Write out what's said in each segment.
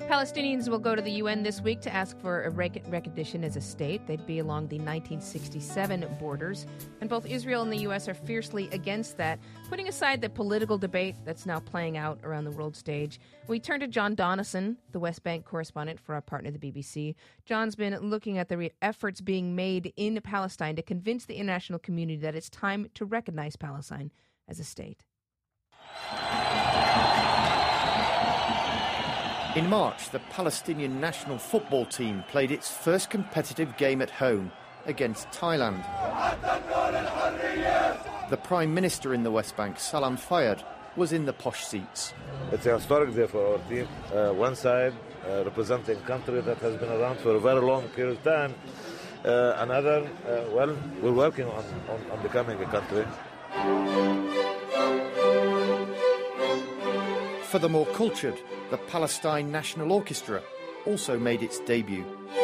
Palestinians will go to the UN this week to ask for a recognition as a state. They'd be along the 1967 borders. And both Israel and the U.S. are fiercely against that, putting aside the political debate that's now playing out around the world stage. We turn to John Donison, the West Bank correspondent for our partner, the BBC. John's been looking at the efforts being made in Palestine to convince the international community that it's time to recognize Palestine as a state. In March, the Palestinian national football team played its first competitive game at home against Thailand. The Prime Minister in the West Bank, Salam Fayyad, was in the posh seats. It's a historic day for our team. One side representing a country that has been around for a very long period of time. Another, we're working on becoming a country. For the more cultured, the Palestine National Orchestra also made its debut.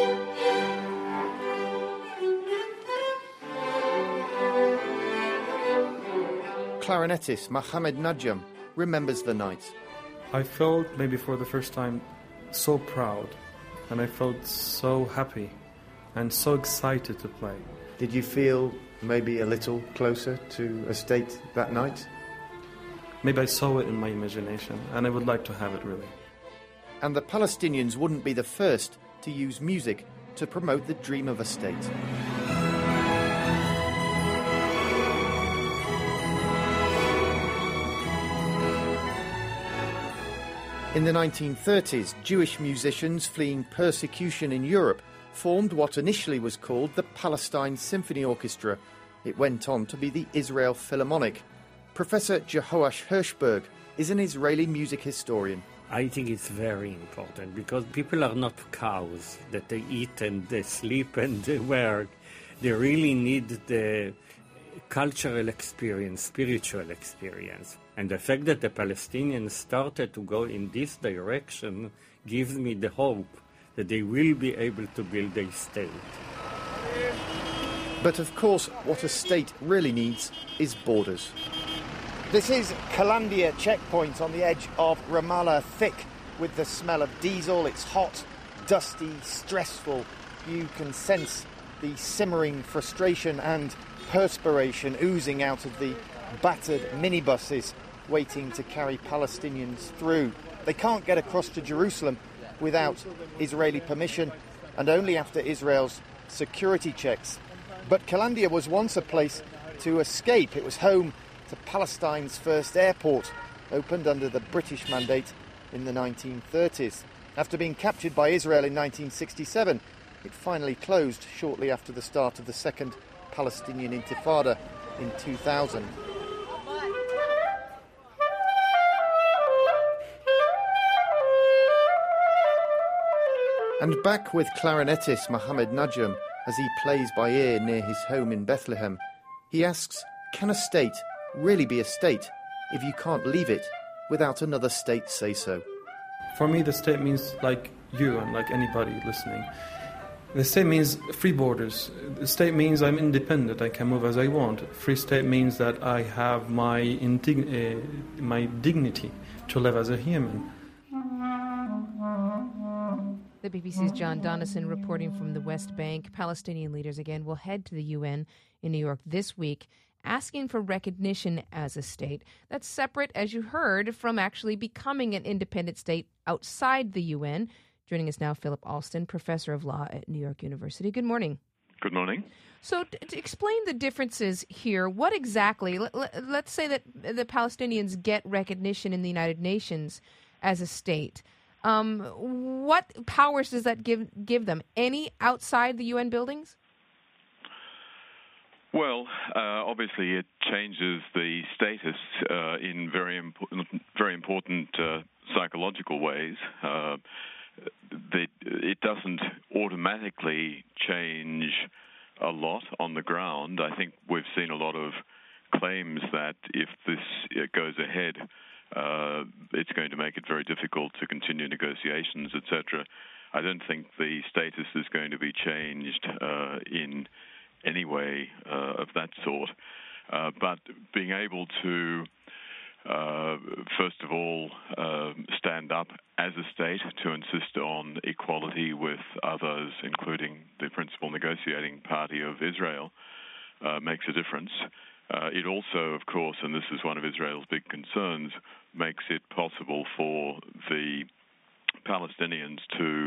Clarinetist Mohamed Najam remembers the night. I felt maybe for the first time so proud, and I felt so happy and so excited to play. Did you feel maybe a little closer to a state that night? Maybe I saw it in my imagination, and I would like to have it really. And the Palestinians wouldn't be the first to use music to promote the dream of a state. In the 1930s, Jewish musicians fleeing persecution in Europe formed what initially was called the Palestine Symphony Orchestra. It went on to be the Israel Philharmonic. Professor Jehoash Hirschberg is an Israeli music historian. I think it's very important because people are not cows that they eat and they sleep and they work. They really need the cultural experience, spiritual experience. And the fact that the Palestinians started to go in this direction gives me the hope that they will be able to build a state. But of course, what a state really needs is borders. This is Kalandia checkpoint on the edge of Ramallah, thick with the smell of diesel. It's hot, dusty, stressful. You can sense the simmering frustration and perspiration oozing out of the battered minibuses waiting to carry Palestinians through. They can't get across to Jerusalem without Israeli permission and only after Israel's security checks. But Kalandia was once a place to escape. It was home to Palestine's first airport, opened under the British mandate in the 1930s. After being captured by Israel in 1967, it finally closed shortly after the start of the Second Palestinian Intifada in 2000. And back with clarinetist Mohamed Najam as he plays by ear near his home in Bethlehem, he asks, can a state really be a state if you can't leave it without another state say so? For me, the state means like you and like anybody listening. The state means free borders. The state means I'm independent. I can move as I want. Free state means that I have my dignity to live as a human. The BBC's John Donison reporting from the West Bank. Palestinian leaders again will head to the UN in New York this week, asking for recognition as a state. That's separate, as you heard, from actually becoming an independent state outside the UN. Joining us now, Philip Alston, professor of law at New York University. Good morning. Good morning. So to explain the differences here, what exactly, let's say that the Palestinians get recognition in the United Nations as a state. What powers does that give them? Any outside the UN buildings? Well, obviously it changes the status in very important psychological ways. It doesn't automatically change a lot on the ground. I think we've seen a lot of claims that if this goes ahead, it's going to make it very difficult to continue negotiations, etc. I don't think the status is going to be changed in any way of that sort. But being able to first of all, stand up as a state to insist on equality with others, including the principal negotiating party of Israel, makes a difference. It also, of course, and this is one of Israel's big concerns, makes it possible for the Palestinians to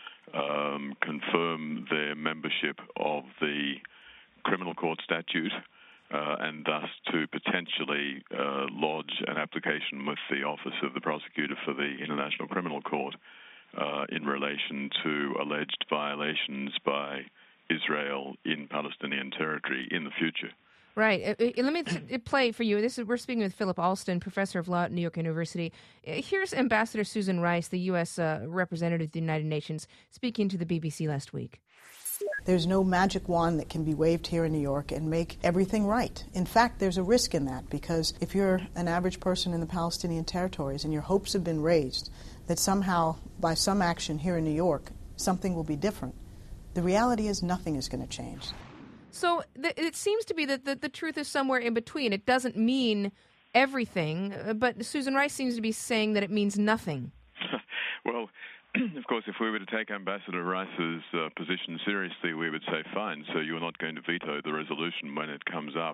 confirm their membership of the criminal court statute, and thus to potentially lodge an application with the Office of the Prosecutor for the International Criminal Court in relation to alleged violations by Israel in Palestinian territory in the future. Right. Let me play for you. We're speaking with Philip Alston, professor of law at New York University. Here's Ambassador Susan Rice, the U.S. representative to the United Nations, speaking to the BBC last week. There's no magic wand that can be waved here in New York and make everything right. In fact, there's a risk in that, because if you're an average person in the Palestinian territories and your hopes have been raised that somehow, by some action here in New York, something will be different, the reality is nothing is going to change. So it seems to be that the truth is somewhere in between. It doesn't mean everything, but Susan Rice seems to be saying that it means nothing. Well, of course, if we were to take Ambassador Rice's position seriously, we would say, fine, so you're not going to veto the resolution when it comes up,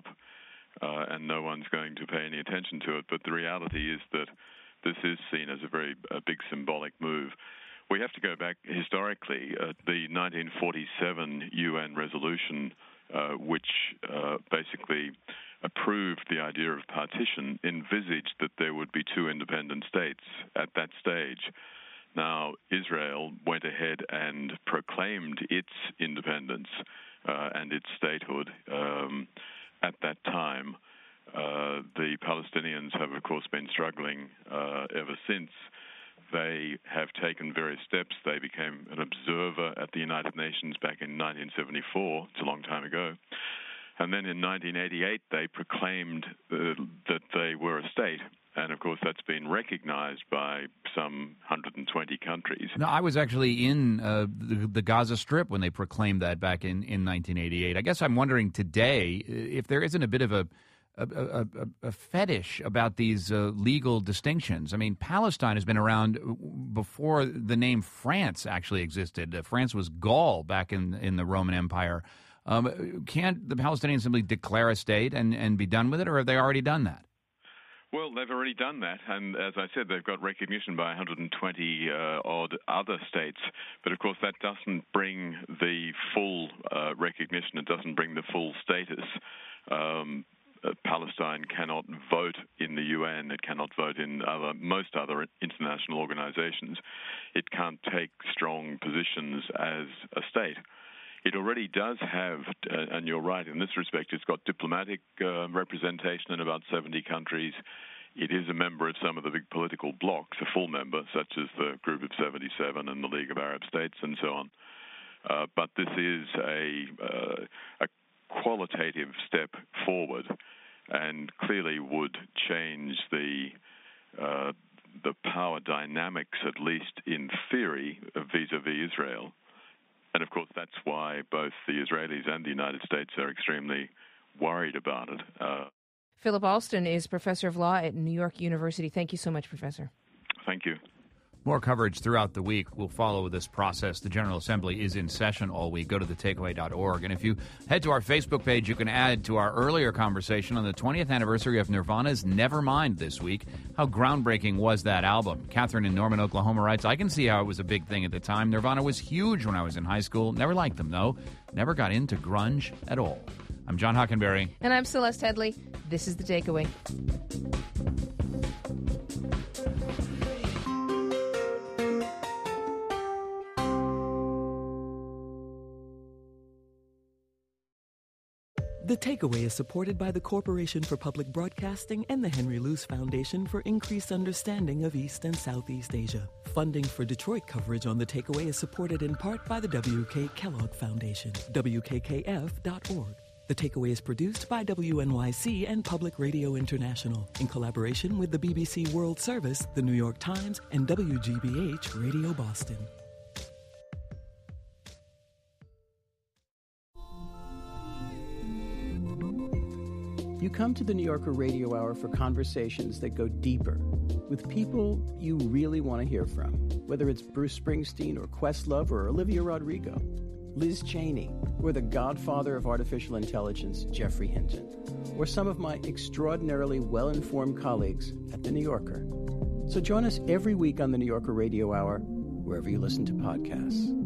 and no one's going to pay any attention to it. But the reality is that this is seen as a big symbolic move. We have to go back historically. The 1947 UN resolution, which basically approved the idea of partition, envisaged that there would be two independent states at that stage. Now, Israel went ahead and proclaimed its independence and its statehood at that time. The Palestinians have, of course, been struggling ever since. They have taken various steps. They became an observer at the United Nations back in 1974. It's a long time ago. And then in 1988, they proclaimed that they were a state. And, of course, that's been recognized by some 120 countries. No, I was actually in the Gaza Strip when they proclaimed that back in 1988. I guess I'm wondering today if there isn't a bit of a fetish about these legal distinctions. I mean, Palestine has been around before the name France actually existed. France was Gaul back in the Roman Empire. Can't the Palestinians simply declare a state and be done with it, or have they already done that? Well, they've already done that, and as I said, they've got recognition by 120 odd other states. But, of course, that doesn't bring the full recognition. It doesn't bring the full status. Palestine cannot vote in the UN. It cannot vote in most other international organizations. It can't take strong positions as a state. It already does have, and you're right in this respect, it's got diplomatic representation in about 70 countries. It is a member of some of the big political blocs, a full member, such as the Group of 77 and the League of Arab States and so on. But this is a qualitative step forward, and clearly would change the power dynamics, at least in theory, vis-a-vis Israel. And, of course, that's why both the Israelis and the United States are extremely worried about it. Philip Alston is professor of law at New York University. Thank you so much, Professor. Thank you. More coverage throughout the week will follow this process. The General Assembly is in session all week. Go to thetakeaway.org. And if you head to our Facebook page, you can add to our earlier conversation on the 20th anniversary of Nirvana's Nevermind this week. How groundbreaking was that album? Catherine in Norman, Oklahoma writes, I can see how it was a big thing at the time. Nirvana was huge when I was in high school. Never liked them, though. Never got into grunge at all. I'm John Hockenberry. And I'm Celeste Headley. This is The Takeaway. The Takeaway is supported by the Corporation for Public Broadcasting and the Henry Luce Foundation for Increased Understanding of East and Southeast Asia. Funding for Detroit coverage on The Takeaway is supported in part by the W.K. Kellogg Foundation, WKKF.org. The Takeaway is produced by WNYC and Public Radio International in collaboration with the BBC World Service, the New York Times, and WGBH Radio Boston. You come to the New Yorker Radio Hour for conversations that go deeper with people you really want to hear from, whether it's Bruce Springsteen or Questlove or Olivia Rodrigo, Liz Cheney, or the godfather of artificial intelligence, Geoffrey Hinton, or some of my extraordinarily well-informed colleagues at The New Yorker. So join us every week on the New Yorker Radio Hour, wherever you listen to podcasts.